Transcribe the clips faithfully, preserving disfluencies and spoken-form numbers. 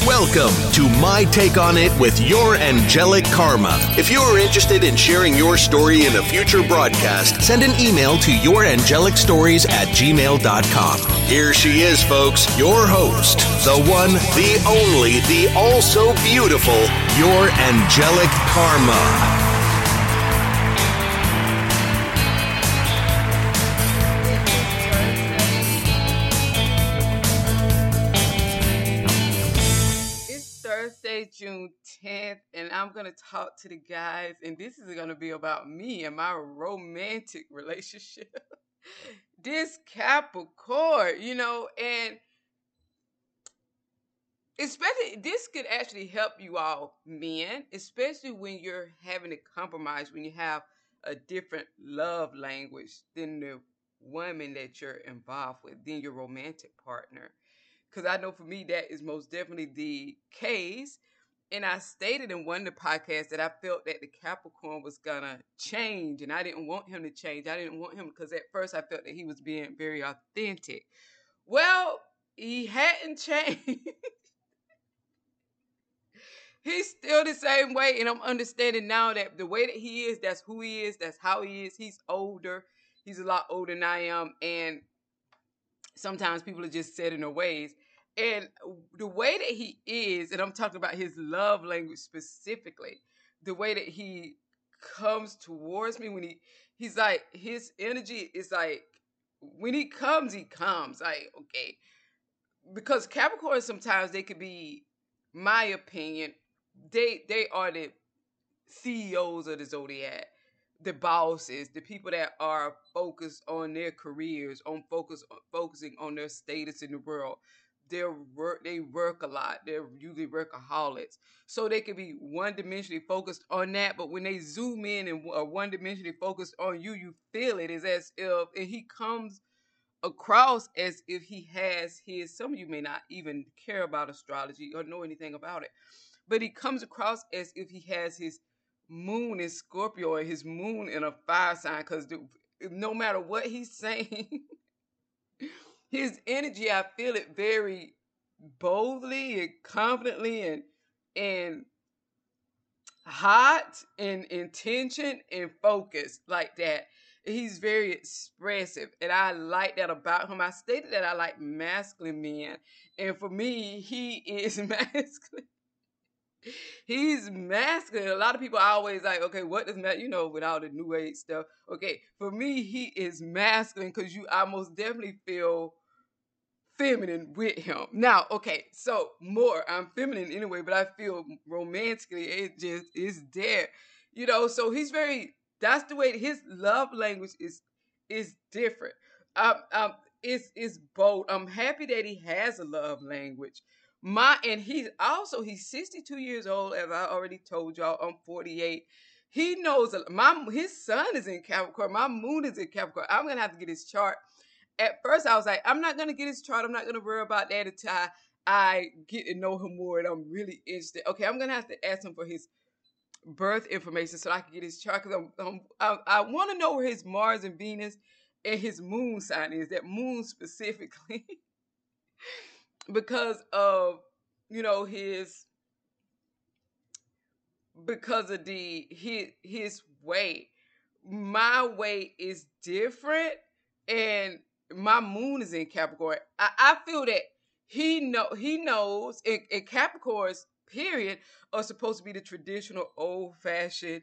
Welcome to My Take on It with your angelic karma. If you are interested in sharing your story in a future broadcast, send an email to yourangelic.stories at gmail dot com. Here she is, folks, your host, the one, the only, the also beautiful, your angelic karma. June tenth, and I'm going to talk to the guys, and this is going to be about me and my romantic relationship. This Capricorn, you know, and especially this could actually help you all men, especially when you're having to compromise, when you have a different love language than the woman that you're involved with, than your romantic partner. Because I know for me, that is most definitely the case. And I stated in one of the podcasts that I felt that the Capricorn was going to change, and I didn't want him to change. I didn't want him because at first I felt that he was being very authentic. Well, he hadn't changed. He's still the same way, and I'm understanding now that the way that he is, that's who he is, that's how he is. He's older. He's a lot older than I am, and sometimes people are just set in their ways. And the way that he is, and I'm talking about his love language specifically, the way that he comes towards me when he, he's like, his energy is like, when he comes, he comes. Like, okay. Because Capricorn, sometimes they could be, my opinion, they they are the C E Os of the zodiac, the bosses, the people that are focused on their careers, on focus, focusing on their status in the world. They work, they work a lot. They're usually workaholics. So they can be one-dimensionally focused on that, but when they zoom in and are one-dimensionally focused on you, you feel it. It's as if, and he comes across as if he has his, some of you may not even care about astrology or know anything about it, but he comes across as if he has his moon in Scorpio and his moon in a fire sign, because no matter what he's saying, his energy, I feel it very boldly and confidently and and hot and intention and focused like that. He's very expressive, and I like that about him. I stated that I like masculine men, and for me, he is masculine. He's masculine. A lot of people are always like, okay, what does that, you know, with all the new age stuff. Okay, for me, he is masculine because you, I most definitely feel feminine with him. Now, okay, so more, I'm feminine anyway, but I feel romantically, it just is there, you know. So he's very, that's the way his love language is is different. Um, um, it's it's bold. I'm happy that he has a love language. My and he's also he's sixty-two years old, as I already told y'all. I'm forty-eight. He knows my his sun is in Capricorn. My moon is in Capricorn. I'm gonna have to get his chart. At first, I was like, I'm not going to get his chart. I'm not going to worry about that until I, I get to know him more and I'm really interested. Okay, I'm going to have to ask him for his birth information so I can get his chart, because I'm, I'm, I, I want to know where his Mars and Venus and his moon sign is, that moon specifically, because of, you know, his, because of the, his, his way. My way is different, and my moon is in Capricorn. I, I feel that he know he knows, and, and Capricorns, period, are supposed to be the traditional old-fashioned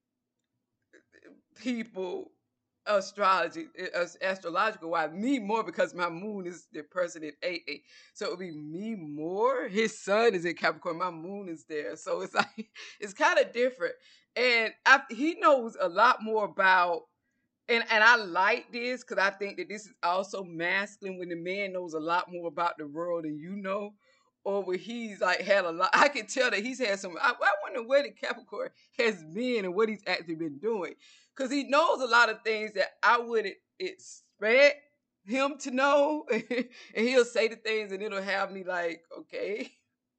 people, astrology, astrological wise. Me more, because my moon is the person in eight eight. So it would be me more. His sun is in Capricorn. My moon is there. So it's like, it's kind of different. And I, he knows a lot more about, And and I like this because I think that this is also masculine, when the man knows a lot more about the world than you know, or when he's like had a lot. I can tell that he's had some. I, I wonder where the Capricorn has been and what he's actually been doing, because he knows a lot of things that I wouldn't expect him to know, and he'll say the things and it'll have me like, okay,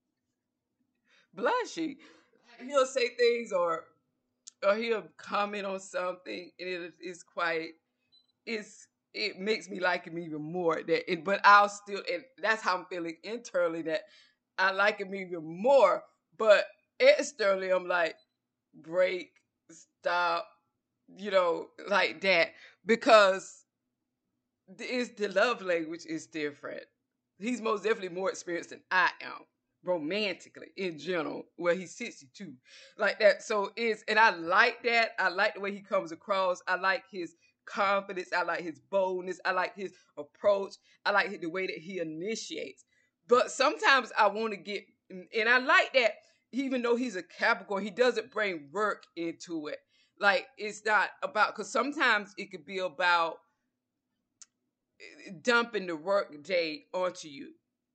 blushy. He'll say things, or or he'll comment on something, and it is quite, it's, it makes me like him even more. That, it, but I'll still, and that's how I'm feeling internally, that I like him even more. But externally, I'm like, break, stop, you know, like that. Because it's the love language is different. He's most definitely more experienced than I am, romantically in general, where he's sixty-two. Like that. So it's, and I like that. I like the way he comes across. I like his confidence. I like his boldness. I like his approach. I like the way that he initiates. But sometimes I want to get, and I like that even though he's a Capricorn, he doesn't bring work into it. Like, it's not about, because sometimes it could be about dumping the work day onto you,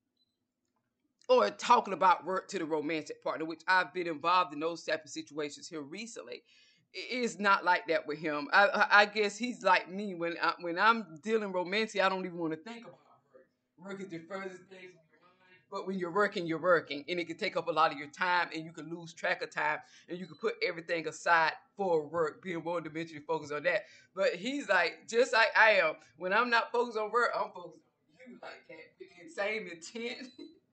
or talking about work to the romantic partner, which I've been involved in those type of situations here recently. It's not like that with him. I, I guess he's like me. When I, when I'm dealing romantic, I don't even want to think about work. Work is the furthest thing from your mind. But when you're working, you're working, and it can take up a lot of your time, and you can lose track of time, and you can put everything aside for work, being one dimensionally focused on that. But he's like, just like I am. When I'm not focused on work, I'm focused on you, like that. Same intent,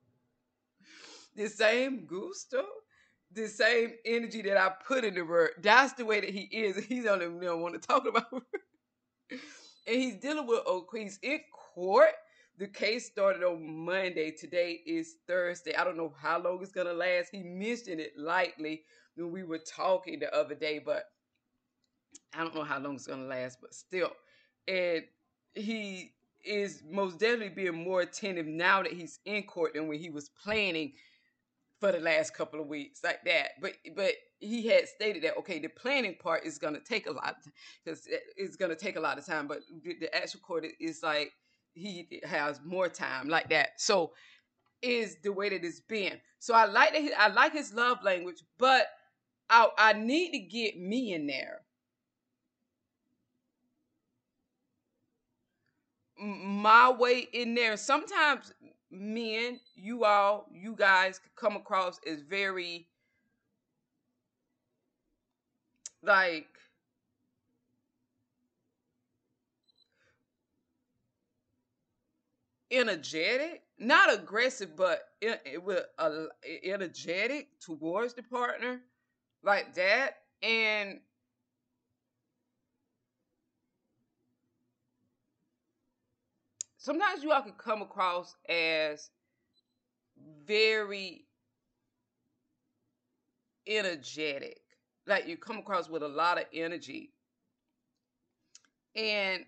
the same gusto, the same energy that I put in the work. That's the way that he is. He don't even want to talk about work. And he's dealing with, oh, he's in court. The case started on Monday. Today is Thursday. I don't know how long it's going to last. He mentioned it lightly when we were talking the other day, but I don't know how long it's going to last, but still. And he is most definitely being more attentive now that he's in court than when he was planning for the last couple of weeks, like that. But but he had stated that, okay, the planning part is going to take a lot, because it's going to take a lot of time, but the actual court is like, he has more time, like that. So is the way that it's been. So I like that. He, I like his love language, but I I need to get me in there. My way in there. Sometimes men, you all, you guys come across as very like energetic, not aggressive, but with a, energetic towards the partner, like that. And sometimes you all can come across as very energetic, like you come across with a lot of energy, and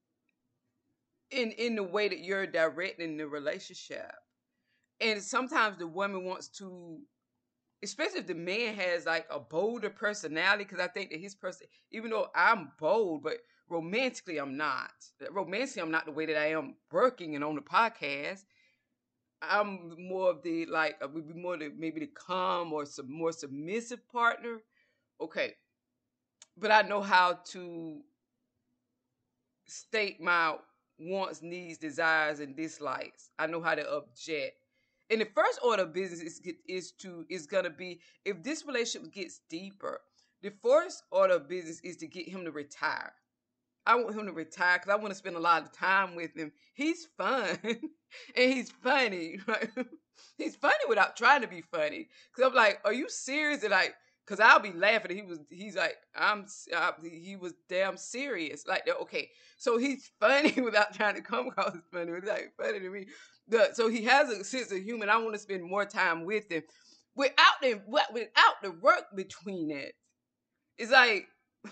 in in the way that you're directing the relationship. And sometimes the woman wants to, especially if the man has like a bolder personality, because I think that his person, even though I'm bold, but romantically I'm not. Romantically I'm not the way that I am working and on the podcast. I'm more of the, like, I would be more the, maybe the calm or some more submissive partner. Okay. But I know how to state my wants, needs, desires, and dislikes. I know how to object. And the first order of business is, is to is gonna be, if this relationship gets deeper, the first order of business is to get him to retire. I want him to retire because I want to spend a lot of time with him. He's fun and he's funny. He's funny without trying to be funny. Because I'm like, are you serious? And like, because I'll be laughing. He was, he's like, I'm, I, he was damn serious. Like, okay, so he's funny without trying to come across as funny. It's like funny to me. The, so he has a sense of humor. I want to spend more time with him without the without the work between it. It's like,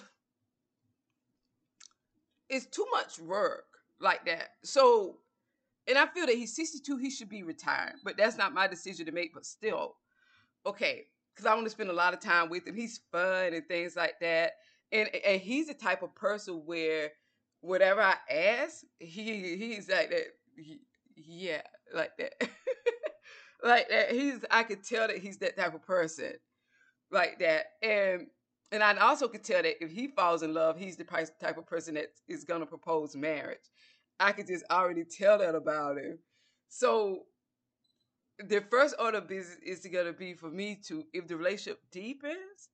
it's too much work like that. So, and I feel that he's sixty-two, he should be retired, but that's not my decision to make. But still, okay, because I want to spend a lot of time with him. He's fun and things like that, and and he's the type of person where whatever I ask, he he's like that. He, yeah, like that, like that. He's I could tell that he's that type of person, like that, and. And I also could tell that if he falls in love, he's the type of person that is going to propose marriage. I could just already tell that about him. So the first order of business is going to be for me to, if the relationship deepens,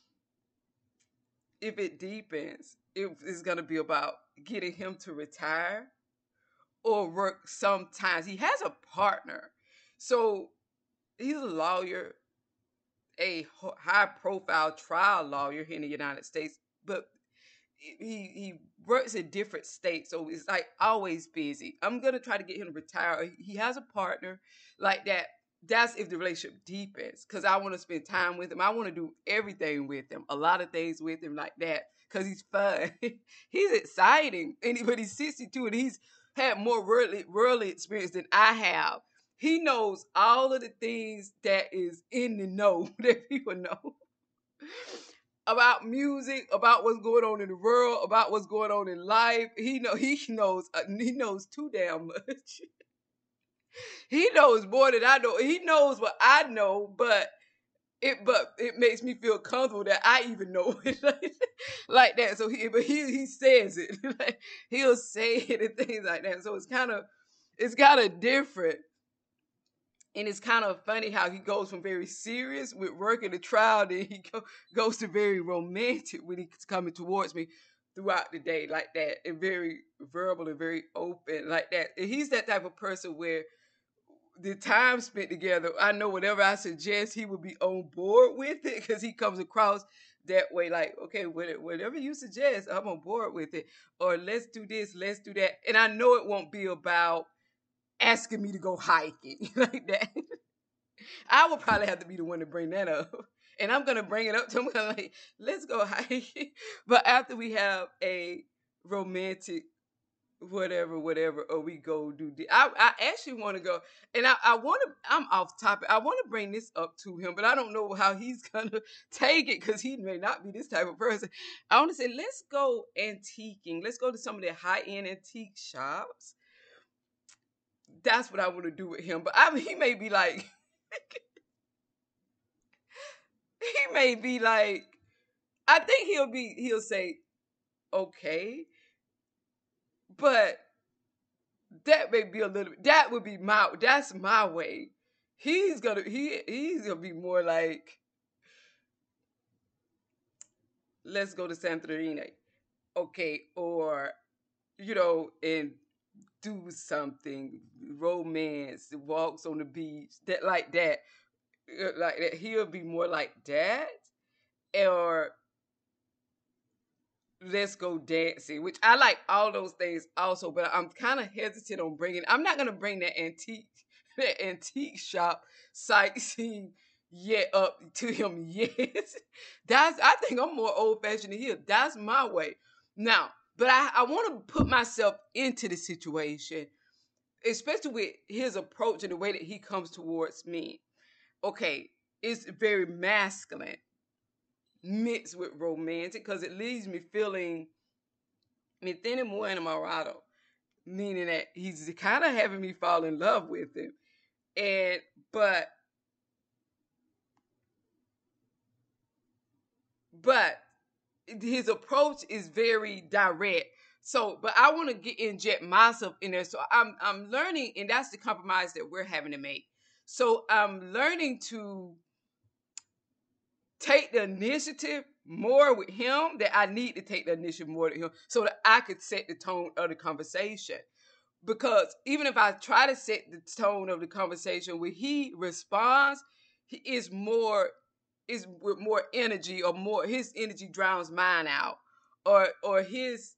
if it deepens, it is going to be about getting him to retire or work sometimes. He has a partner. So he's a lawyer, a high profile trial lawyer here in the United States, but he he works in different states, so it's like always busy. I'm gonna try to get him to retire. He has a partner like that. That's if the relationship deepens, because I want to spend time with him. I want to do everything with him, a lot of things with him like that, because he's fun. He's exciting, and but he's sixty-two, and he's had more worldly worldly experience than I have. He knows all of the things that is in the know that people know about music, about what's going on in the world, about what's going on in life. He know he knows uh, he knows too damn much. He knows more than I know. He knows what I know, but it but it makes me feel comfortable that I even know it like that. So he but he he says it. Like, he'll say it and things like that. So it's kind of it's kind of different. And it's kind of funny how he goes from very serious with working the trial, then he go, goes to very romantic when he's coming towards me throughout the day like that, and very verbal and very open like that. And he's that type of person where the time spent together, I know whatever I suggest, he would be on board with it, because he comes across that way, like, okay, whatever you suggest, I'm on board with it. Or let's do this, let's do that. And I know it won't be about asking me to go hiking like that. I will probably have to be the one to bring that up. And I'm going to bring it up to him, like, let's go hiking. But after we have a romantic whatever, whatever, or we go do this. I, I actually want to go, and I, I want to, I'm off topic. I want to bring this up to him, but I don't know how he's going to take it, because he may not be this type of person. I want to say, let's go antiquing. Let's go to some of the high-end antique shops. That's what I want to do with him. But I mean, he may be like, he may be like, I think he'll be, he'll say, okay. But that may be a little, that would be my, that's my way. He's gonna, he, he's gonna be more like, let's go to Santorini. Okay. Or, you know, and do something, romance, walks on the beach, that like that, like that. He'll be more like that. Or let's go dancing, which I like all those things also, but I'm kind of hesitant on bringing, I'm not going to bring that antique, that antique shop sightseeing yet up to him yet. That's, I think I'm more old fashioned than he is. That's my way. Now, but I, I want to put myself into the situation, especially with his approach and the way that he comes towards me. Okay, it's very masculine mixed with romantic, because it leaves me feeling me tiene muy enamorado, meaning that he's kind of having me fall in love with him. And but but his approach is very direct. So, but I want to get inject myself in there. So I'm I'm learning, and that's the compromise that we're having to make. So I'm learning to take the initiative more with him, that I need to take the initiative more with him, so that I could set the tone of the conversation. Because even if I try to set the tone of the conversation, when he responds, he is more, is with more energy, or more, his energy drowns mine out. Or, or his,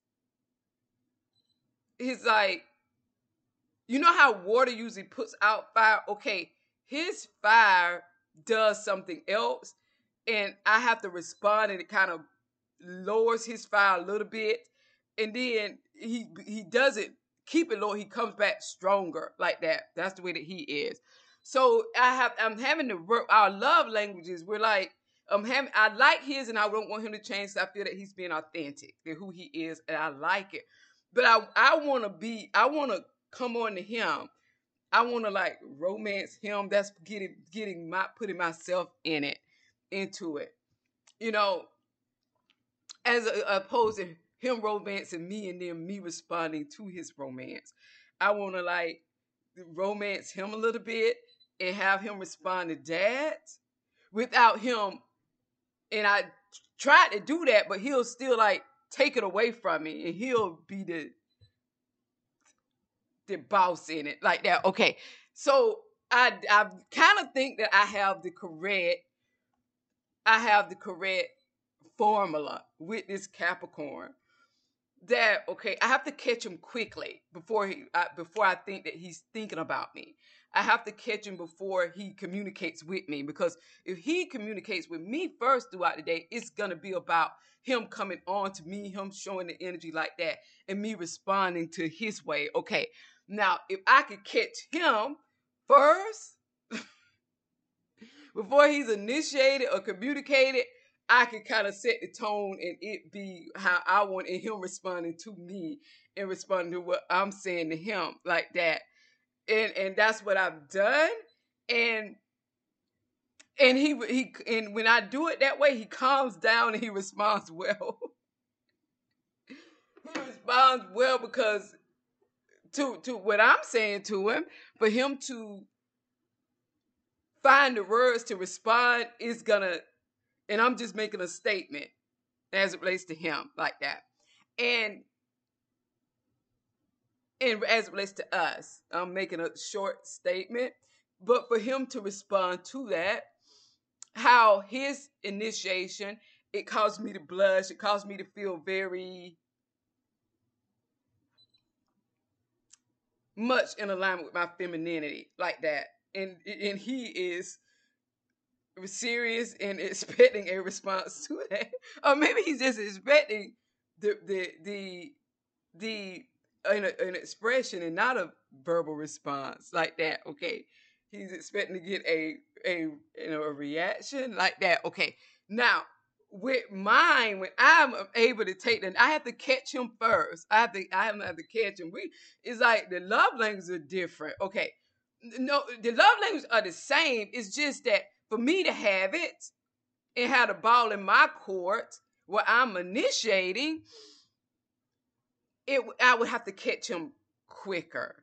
his like, you know how water usually puts out fire? Okay, his fire does something else. And I have to respond, and it kind of lowers his fire a little bit. And then he he doesn't keep it low. He comes back stronger like that. That's the way that he is. So I have I'm having to work our love languages. We're like, I'm having I like his, and I don't want him to change. So I feel that he's being authentic and who he is, and I like it. But I I want to be I want to come on to him. I want to like romance him. That's getting getting my putting myself in it. into it, you know, as a, opposed to him romancing me and then me responding to his romance. I want to like romance him a little bit and have him respond to that without him. And I tried to do that, but he'll still like take it away from me, and he'll be the the boss in it like that. Okay, so I I kind of think that I have the correct I have the correct formula with this Capricorn. That okay, I have to catch him quickly before he uh, before I think that he's thinking about me. I have to catch him before he communicates with me, because if he communicates with me first throughout the day, it's gonna be about him coming on to me, him showing the energy like that, and me responding to his way. Okay, now if I could catch him first before he's initiated or communicated, I can kind of set the tone and it be how I want, and him responding to me and responding to what I'm saying to him like that. And and that's what I've done. And and he he and when I do it that way, he calms down and he responds well. He responds well because to to what I'm saying to him, for him to find the words to respond is gonna, and I'm just making a statement as it relates to him like that. And and as it relates to us, I'm making a short statement. But for him to respond to that, how his initiation, it caused me to blush. It caused me to feel very much in alignment with my femininity like that. And and he is serious and expecting a response to that, or maybe he's just expecting the the the the an, an expression and not a verbal response like that. Okay, he's expecting to get a a you know a reaction like that. Okay, now with mine, when I'm able to take them, I have to catch him first. I have to I have to catch him. We it's like the love languages are different. Okay, no, the love languages are the same. It's just that for me to have it and have the ball in my court where I'm initiating, it I would have to catch him quicker.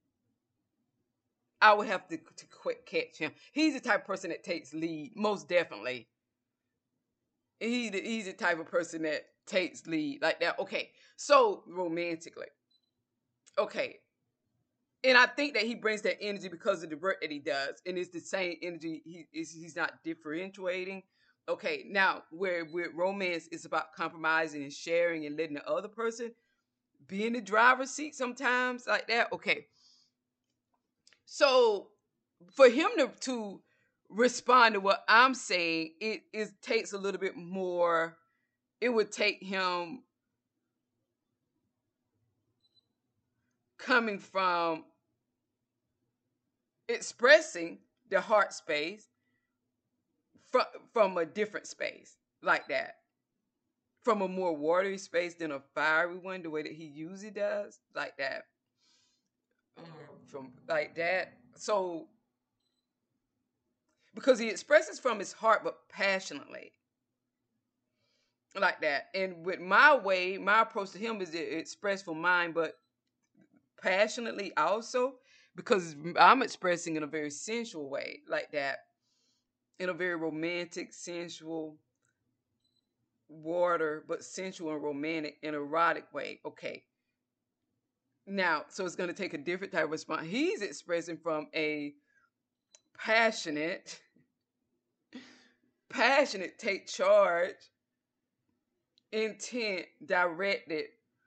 I would have to, to quick catch him. He's the type of person that takes lead, most definitely. He, he's the type of person that takes lead like that. Okay, so romantically. Okay. And I think that he brings that energy because of the work that he does. And it's the same energy. He is he's not differentiating. Okay, now where with romance it's about compromising and sharing and letting the other person be in the driver's seat sometimes like that. Okay. So for him to, to respond to what I'm saying, it, it takes a little bit more. It would take him coming from expressing the heart space from, from a different space like that. From a more watery space than a fiery one, the way that he usually does, like that. From like that. So, because he expresses from his heart, but passionately. Like that. And with my way, my approach to him is to express from mine, but passionately also, because I'm expressing in a very sensual way, like that. In a very romantic, sensual, water, but sensual and romantic and erotic way. Okay. Now, so it's going to take a different type of response. He's expressing from a passionate, passionate, take charge, intent, directed,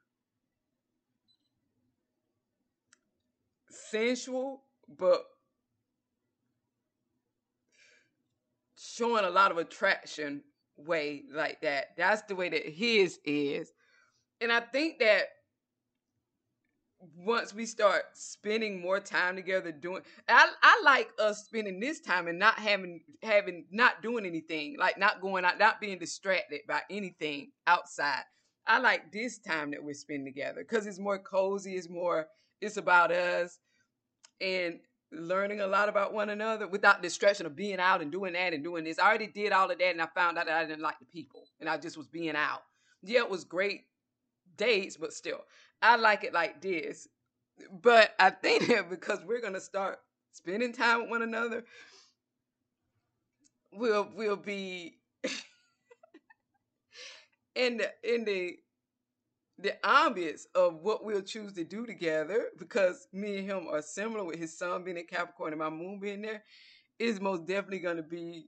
sensual, but showing a lot of attraction way like that. That's the way that his is. And I think that once we start spending more time together doing, I, I like us spending this time and not having, having, not doing anything, like not going out, not being distracted by anything outside. I like this time that we're spending together because it's more cozy. It's more, it's about us and learning a lot about one another without distraction of being out and doing that and doing this. I already did all of that and I found out that I didn't like the people and I just was being out. Yeah, it was great dates, but still. I like it like this. But I think that because we're going to start spending time with one another, we'll we'll be in the in the the ambience of what we'll choose to do together, because me and him are similar with his sun being in Capricorn and my moon being there, is most definitely going to be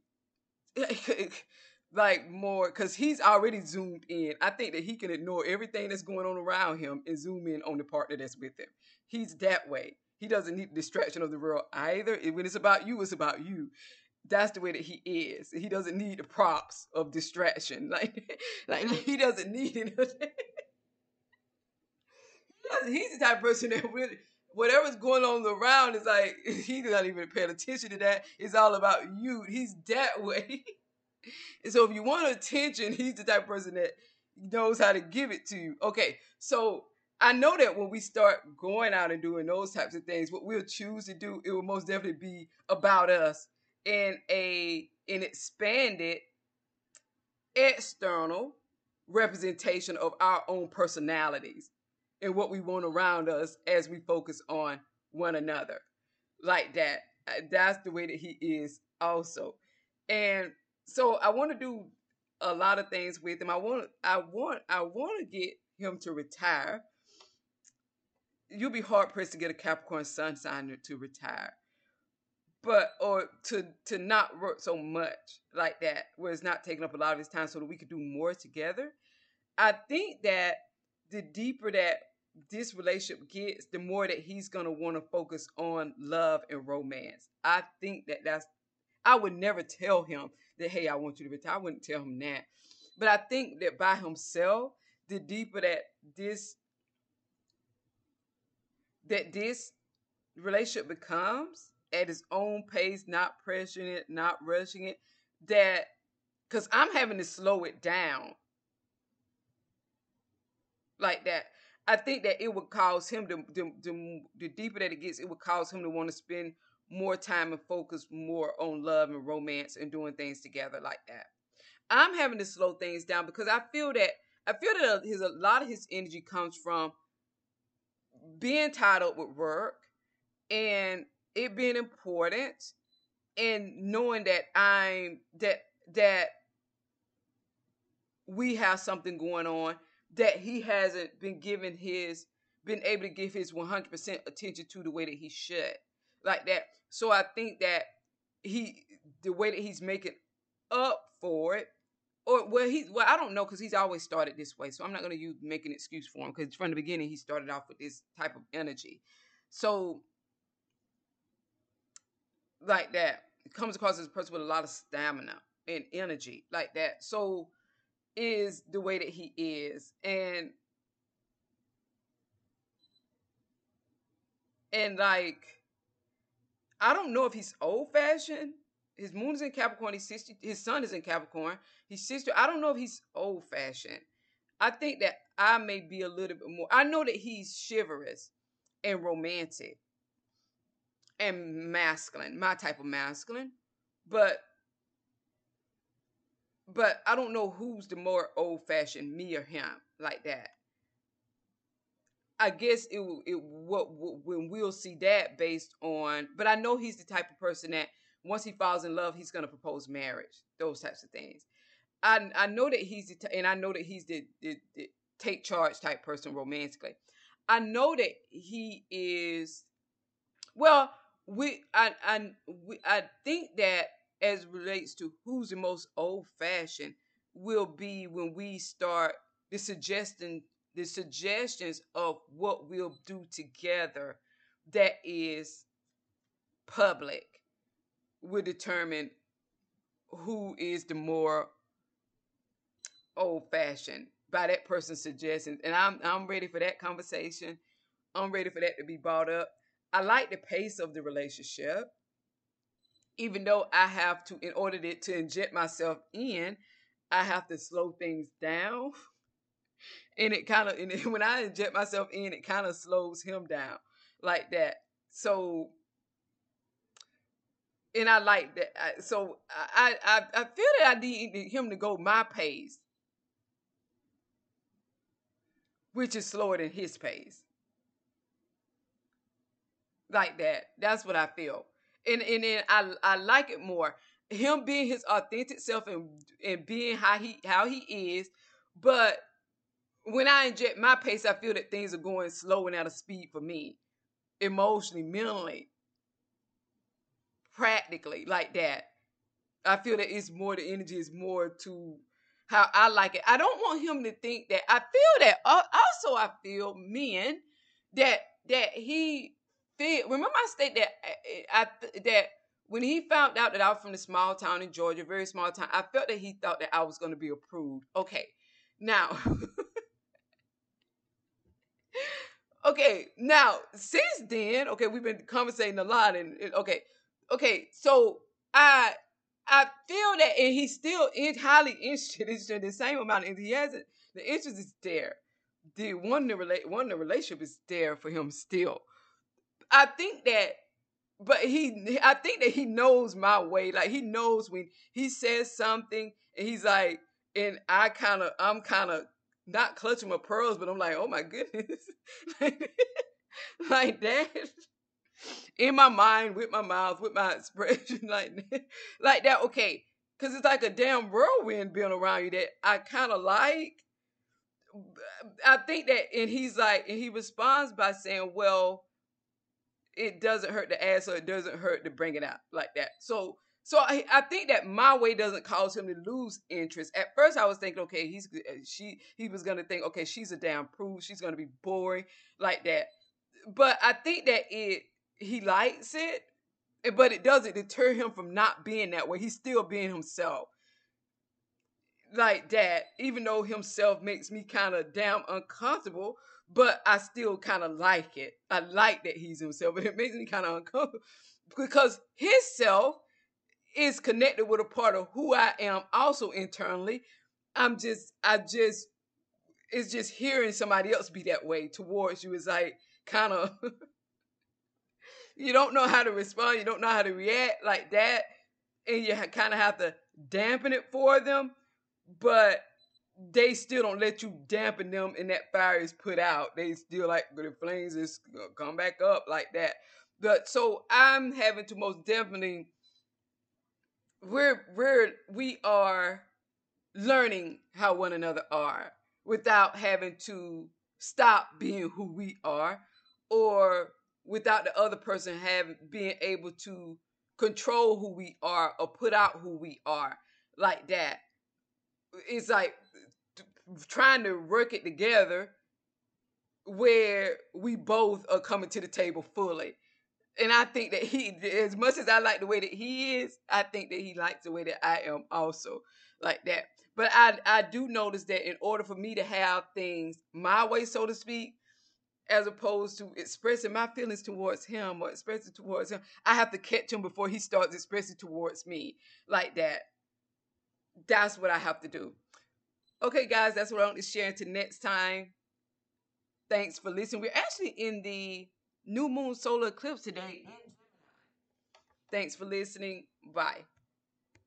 like more, because he's already zoomed in. I think that he can ignore everything that's going on around him and zoom in on the partner that's with him. He's that way. He doesn't need the distraction of the world either. When it's about you, it's about you. That's the way that he is. He doesn't need the props of distraction. Like, like he doesn't need it. He's the type of person that really, whatever's going on around is like, he's not even paying attention to that. It's all about you. He's that way. And so if you want attention, he's the type of person that knows how to give it to you. Okay, so I know that when we start going out and doing those types of things, what we'll choose to do, it will most definitely be about us in a an expanded external representation of our own personalities and what we want around us as we focus on one another. Like that. That's the way that he is also. And so I want to do a lot of things with him. I want I want I want to get him to retire. You'll be hard pressed to get a Capricorn sun sign to retire. But or to to not work so much like that, where it's not taking up a lot of his time, so that we could do more together. I think that the deeper that this relationship gets, the more that he's going to want to focus on love and romance. I think that that's, I would never tell him that, hey, I want you to retire. I wouldn't tell him that. But I think that by himself, the deeper that this, that this relationship becomes at his own pace, not pressuring it, not rushing it, that, because I'm having to slow it down like that. I think that it would cause him to, the, the, the deeper that it gets, it would cause him to want to spend more time and focus more on love and romance and doing things together like that. I'm having to slow things down because I feel that, I feel that his, a lot of his energy comes from being tied up with work and it being important and knowing that I'm, that, that we have something going on that he hasn't been given his, been able to give his one hundred percent attention to the way that he should. Like that. So I think that he, the way that he's making up for it, or well, he, well, I don't know, because he's always started this way. So I'm not going to use make an excuse for him, because from the beginning he started off with this type of energy. So like that, it comes across as a person with a lot of stamina and energy like that. So is the way that he is. And and like, I don't know if he's old fashioned. His moon is in Capricorn. He's sixty, his sun is in Capricorn. He's sixty. I don't know if he's old fashioned. I think that I may be a little bit more. I know that he's chivalrous and romantic and masculine, my type of masculine. But But I don't know who's the more old-fashioned, me or him, like that. I guess it it what, what when we'll see that based on. But I know he's the type of person that once he falls in love, he's gonna propose marriage. Those types of things. I I know that he's the and I know that he's the, the, the take charge type person romantically. I know that he is. Well, we I I we, I think that, as relates to who's the most old-fashioned, will be when we start the suggesting the suggestions of what we'll do together that is public will determine who is the more old-fashioned by that person's suggestions. And I'm I'm ready for that conversation. I'm ready for that to be brought up. I like the pace of the relationship. Even though I have to, in order to, to inject myself in, I have to slow things down. And it kind of, and it, when I inject myself in, it kind of slows him down like that. So, and I like that. I, so I, I, I feel that I need him to go my pace, which is slower than his pace. Like that. That's what I feel. And and then I I like it more. Him being his authentic self and, and being how he how he is, but when I inject my pace, I feel that things are going slow and at a speed for me, emotionally, mentally, practically, like that. I feel that it's more, the energy is more to how I like it. I don't want him to think that, I feel that, also I feel, men, that, that he feel, remember I stated that, I, I, that when he found out that I was from the small town in Georgia, very small town, I felt that he thought that I was going to be approved. Okay, now, okay, now, since then, okay, we've been conversating a lot, and, and okay, okay, so I, I feel that, and he's still in, highly interested, interested in the same amount, and he hasn't, the interest is there. The one, the relate, one, the relationship is there for him still. I think that, but he, I think that he knows my way. Like, he knows when he says something, and he's like, and I kind of, I'm kind of not clutching my pearls, but I'm like, oh my goodness, like that. In my mind, with my mouth, with my expression, like, like that. Okay, because it's like a damn whirlwind being around you that I kind of like. I think that, and he's like, and he responds by saying, well, it doesn't hurt to ask, or it doesn't hurt to bring it out, like that. So, so I, I think that my way doesn't cause him to lose interest. At first, I was thinking, okay, he's she, he was gonna think, okay, she's a damn prude, she's gonna be boring, like that. But I think that it, he likes it, but it doesn't deter him from not being that way. He's still being himself, like that, even though himself makes me kind of damn uncomfortable, but I still kind of like it. I like that he's himself, but it makes me kind of uncomfortable because his self is connected with a part of who I am also internally. I'm just, I just, it's just hearing somebody else be that way towards you is like kind of, you don't know how to respond, you don't know how to react, like that, and you kind of have to dampen it for them, but they still don't let you dampen them, and that fire is put out. They still like, the flames is come back up, like that. But so I'm having to most definitely, we're we're we are learning how one another are without having to stop being who we are, or without the other person having being able to control who we are or put out who we are, like that. It's like trying to work it together where we both are coming to the table fully. And I think that he, as much as I like the way that he is, I think that he likes the way that I am also, like that. But I, I do notice that in order for me to have things my way, so to speak, as opposed to expressing my feelings towards him or expressing towards him, I have to catch him before he starts expressing towards me, like that. That's what I have to do. Okay, guys, that's what I want to share. Until next time, thanks for listening. We're actually in the new moon solar eclipse today. Thanks for listening. Bye.